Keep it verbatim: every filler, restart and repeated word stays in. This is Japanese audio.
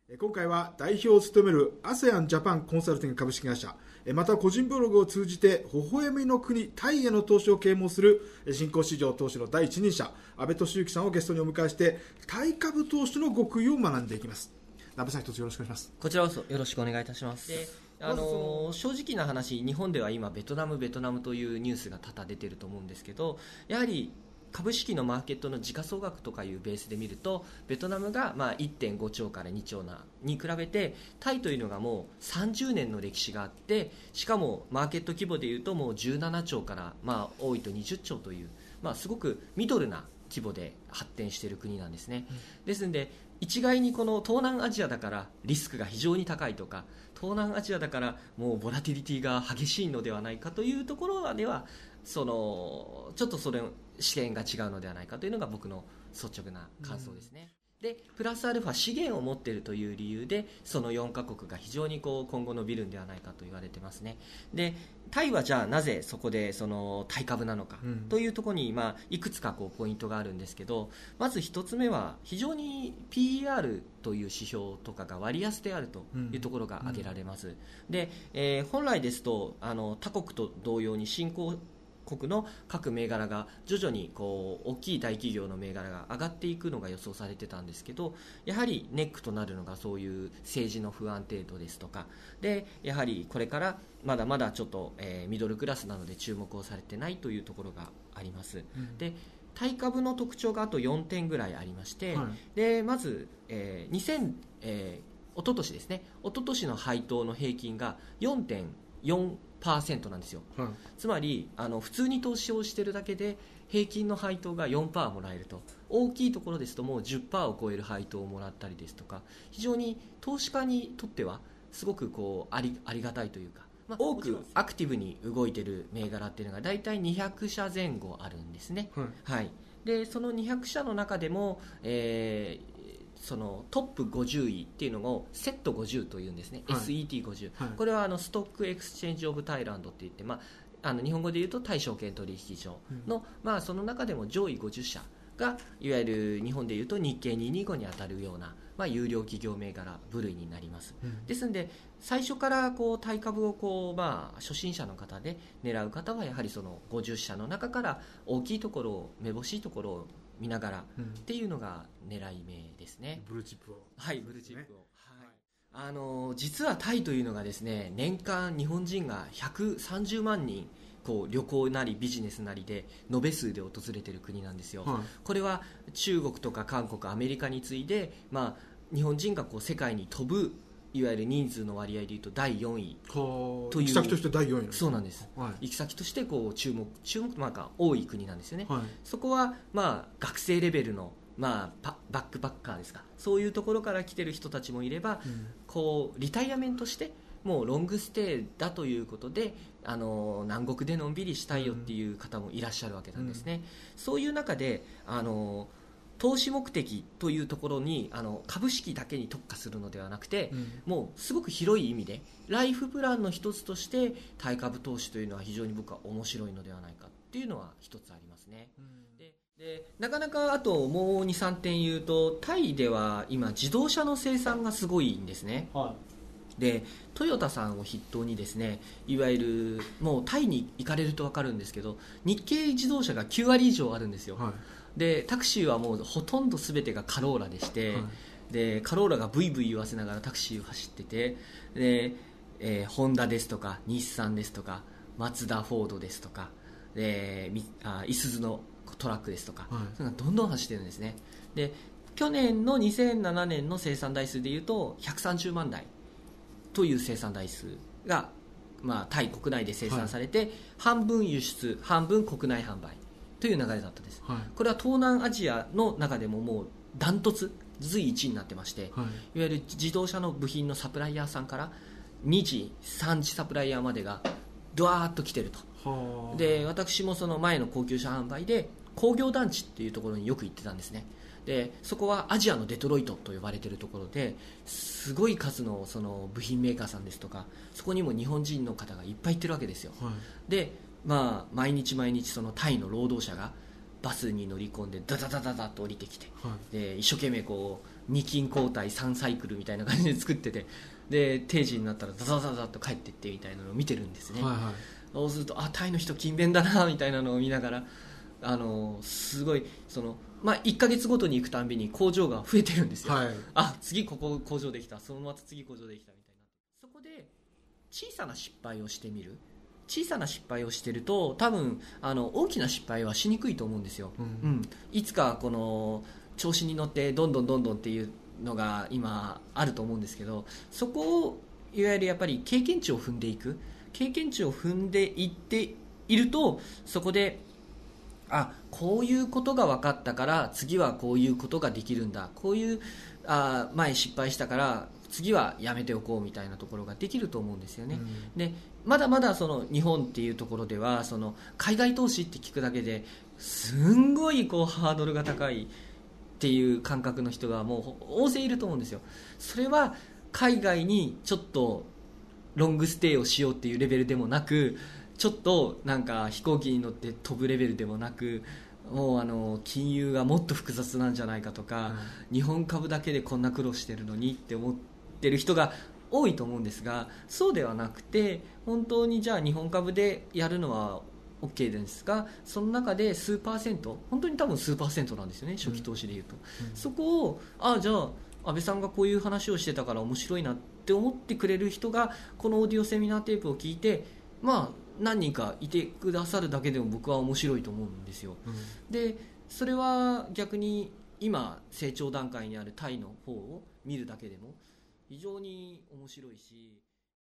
今回は代表を務める アセアン ジャパンコンサルティング株式会社、また個人ブログを通じて微笑みの国タイへの投資を啓蒙する新興市場投資の第一人者安倍俊之さんをゲストにお迎えして、タイ株投資の極意を学んでいきます。安倍さん、一つよろしくお願いします。 こちらこそよろしくお願いいたします。であの正直な話、日本では今ベトナムベトナムというニュースが多々出ていると思うんですけど、やはり株式のマーケットの時価総額とかいうベースで見ると、ベトナムがまあ いってんごちょうからにちょうなに比べて、タイというのがもうさんじゅうねんの歴史があって、しかもマーケット規模でいうともうじゅうななちょうからまあ多いとにじゅっちょうという、まあ、すごくミドルな規模で発展している国なんですね、うん、ですので一概にこの東南アジアだからリスクが非常に高いとか、東南アジアだからもうボラティリティが激しいのではないかというところでは、そのちょっとそれ視点が違うのではないかというのが僕の率直な感想ですね、うん、でプラスアルファ資源を持っているという理由で、そのよんカ国が非常にこう今後伸びるんではないかと言われてますね。でタイはじゃあなぜそこでそのタイ株なのかというところに、まあいくつかこうポイントがあるんですけど、まず一つ目は非常に ピーイーアール という指標とかが割安であるというところが挙げられます、うんうん、で、えー、本来ですとあの他国と同様に新興国の各銘柄が徐々にこう大きい大企業の銘柄が上がっていくのが予想されてたんですけど、やはりネックとなるのがそういう政治の不安定度ですとかで、やはりこれからまだまだちょっと、えー、ミドルクラスなので注目をされてないというところがあります、うん、でタイ株の特徴があとよんてんぐらいありまして、はい、でまず、えー、にせん、えー、一昨年ですね、一昨年の配当の平均が よんてんよんパーセント なんですよ、はい、つまりあの普通に投資をしているだけで平均の配当が よんパーセント もらえると、大きいところですともう じゅっパーセント を超える配当をもらったりですとか、非常に投資家にとってはすごくこうあり、ありがたいというか、まあ、多くアクティブに動いている銘柄っていうのがだいたいにひゃくしゃぜん後あるんですね、はいはい、でそのにひゃくしゃの中でも、えーそのトップごじゅういっていうのをセットごじゅうというんですね、はい、エスイーティーごじゅう、はい、これはあのストックエクスチェンジオブタイランドっていって、まあ、あの日本語で言うとタイ証券取引所の、うんまあ、その中でも上位ごじゅっしゃがいわゆる日本で言うと日経にひゃくにじゅうごに当たるような、まあ、有料企業銘柄部類になります、うん、ですので最初からこうタイ株をこう、まあ、初心者の方で狙う方はやはりそのごじゅっしゃの中から大きいところをめぼしいところを見ながらっていうのが狙い目ですね、 うん、ブルーチップをはいブルーチップを、ねはい、あの実はタイというのがですね、年間日本人がひゃくさんじゅうまんにんこう旅行なりビジネスなりで延べ数で訪れている国なんですよ、はい、これは中国とか韓国アメリカに次いで、まあ、日本人がこう世界に飛ぶいわゆる人数の割合でいうとだいよんいという、 行き先としてだいよんいなんです。 そうなんです、はい、行き先としてこう注目注目なんか多い国なんですよね、はい、そこはまあ学生レベルのまあ、バックパッカーですか、そういうところから来てる人たちもいれば、うん、こうリタイアメントしてもうロングステイだということであの南国でのんびりしたいよっていう方もいらっしゃるわけなんですね、うん、そういう中であの投資目的というところにあの株式だけに特化するのではなくて、うん、もうすごく広い意味でライフプランの一つとしてタイ株投資というのは非常に僕は面白いのではないかっていうのは一つありますね、うん、ででなかなかあともう にさんてん言うと、タイでは今自動車の生産がすごいんですね、はい、でトヨタさんを筆頭にですね、いわゆるもうタイに行かれると分かるんですけど、日系自動車がきゅうわり以上あるんですよ、はい、でタクシーはもうほとんど全てがカローラでして、はい、でカローラがブイブイ言わせながらタクシーを走ってて、で、えー、ホンダですとか日産ですとかマツダフォードですとかであイスズのトラックですとか、はい、それがどんどん走ってるんですね。で去年のにせんななねんの生産台数でいうとひゃくさんじゅうまんだいという生産台数が、まあ、タイ国内で生産されて、はい、半分輸出半分国内販売という流れだったです、はい、これは東南アジアの中でももうダントツ随一になってまして、はい、いわゆる自動車の部品のサプライヤーさんからに次さん次サプライヤーまでがドワーッと来てると。で私もその前の高級車販売で工業団地っていうところによく行ってたんですね。でそこはアジアのデトロイトと呼ばれているところですごい数 の, その部品メーカーさんですとか、そこにも日本人の方がいっぱい行ってるわけですよ、はい、で、まあ、毎日毎日そのタイの労働者がバスに乗り込んでダダダダダと降りてきて、はい、で一生懸命こに金交代さんサイクルみたいな感じで作ってて、で定時になったらザザザザッと帰ってってみたいなのを見てるんですね、 はいはい、 そうするとあタイの人勤勉だなみたいなのを見ながら、あのすごいその、まあ、いっかげつごとに行くたんびに工場が増えてるんですよ、はい、あ次ここ工場できた、そのまた次工場できたみたいな。そこで小さな失敗をしてみる、小さな失敗をしてると多分あの大きな失敗はしにくいと思うんですよ、うんうん、いつかこの調子に乗ってどんどんどんどんっていうのが今あると思うんですけど、そこをいわゆるやっぱり経験値を踏んでいく、経験値を踏んでいっていると、そこであこういうことが分かったから次はこういうことができるんだ、こういうあ前失敗したから次はやめておこうみたいなところができると思うんですよね、うん、でまだまだその日本っていうところではその海外投資って聞くだけですんごいこうハードルが高いっていう感覚の人がもう大勢いると思うんですよ。それは海外にちょっとロングステイをしようっていうレベルでもなく、ちょっとなんか飛行機に乗って飛ぶレベルでもなく、もうあの金融がもっと複雑なんじゃないかとか、うん、日本株だけでこんな苦労してるのにって思ってる人が多いと思うんですが、そうではなくて本当にじゃあ日本株でやるのは OK ですが、その中で数パーセント、本当に多分数パーセントなんですよね、初期投資でいうと、うんうん、そこをあじゃあ安倍さんがこういう話をしてたから面白いなって思ってくれる人がこのオーディオセミナーテープを聞いて、まあ何人かいてくださるだけでも僕は面白いと思うんですよ、うん、でそれは逆に今成長段階にあるタイの方を見るだけでも非常に面白いし、